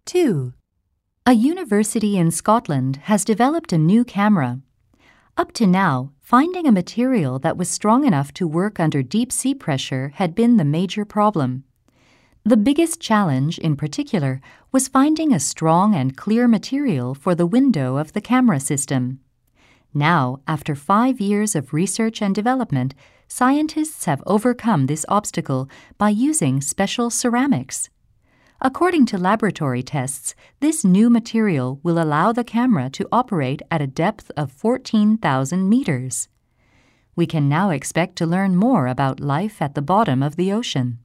2. A university in Scotland has developed a new camera. Up to now, finding a material that was strong enough to work under deep sea pressure had been the major problem. The biggest challenge, in particular, was finding a strong and clear material for the window of the camera system. Now, after 5 years of research and development, scientists have overcome this obstacle by using special ceramics. According to laboratory tests, this new material will allow the camera to operate at a depth of 14,000 meters. We can now expect to learn more about life at the bottom of the ocean.